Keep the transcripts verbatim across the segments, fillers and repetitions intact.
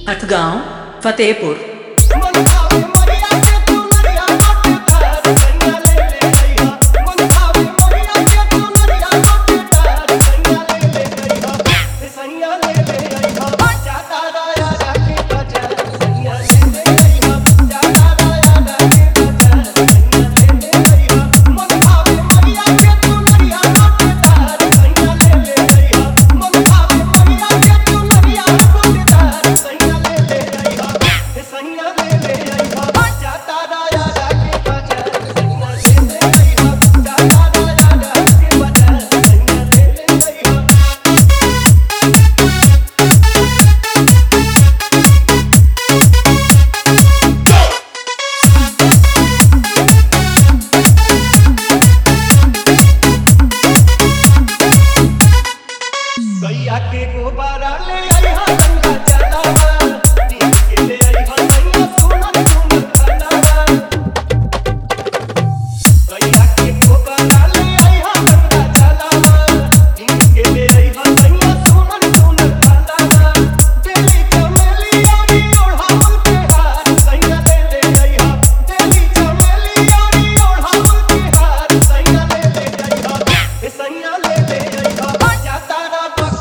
हथगांव फतेहपुर। के गोबारा ले आई हा गंगा जलावा नीम के ले आई हा सैया सोना सोना खानावा गैया के गोबारा ले आई हा गंगा जलावा नीम के ले आई हा सैया सोना सोना खानावा बेली चमेली आरी ओढ़ावल के हार सैया ले ले आई हा बेली चमेली आरी ओढ़ावल के हार सैया ले ले आई हा ए सैया ले ले आई हा जाता रा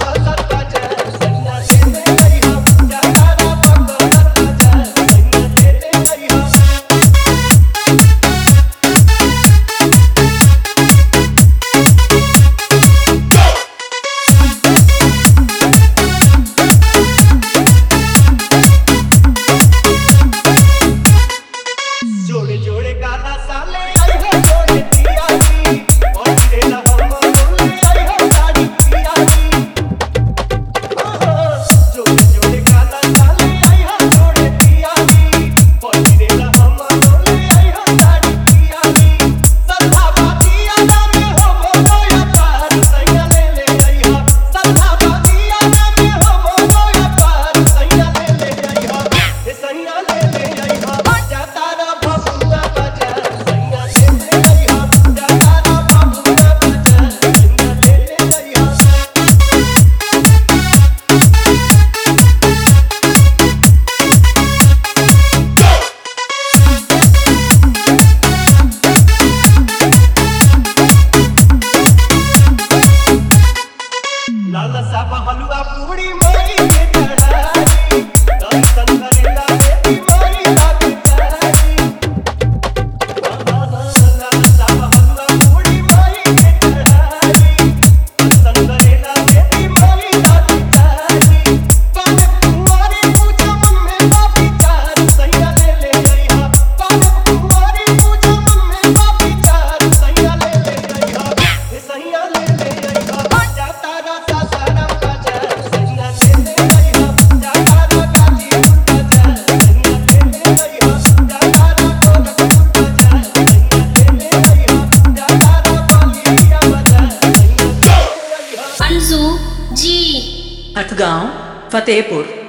जोड़े जोड़े गाना साले आई है जोड़े तियारी और तेरा हम बोले आई है साड़ी तियारी जोड़े जोड़े गाना साले आई है जोड़े तियारी और तेरा हम बोले आई है साड़ी तियारी सदा बातिया में हो बोलो या पार सैया ले ले आई है सदा बातिया में हो बोलो या पार सैया ले ले आई है ए सैया ले ले आई है जाता लाला साबा हलवा पूरी मोरी के चढ़ाई दर्शन करेला बेटी मोरी रात चढ़ाई लाला साबा हलवा पूरी मोरी के चढ़ाई दर्शन करेला बेटी मोरी रात चढ़ाई काने कुंवारी पूजा मन में बापी चार सैया ले ले आई हा काने कुंवारी पूजा मन में बापी चार सैया ले ले आई हा ए सैया ले ले आई हा जाता रा हथगांव फतेहपुर।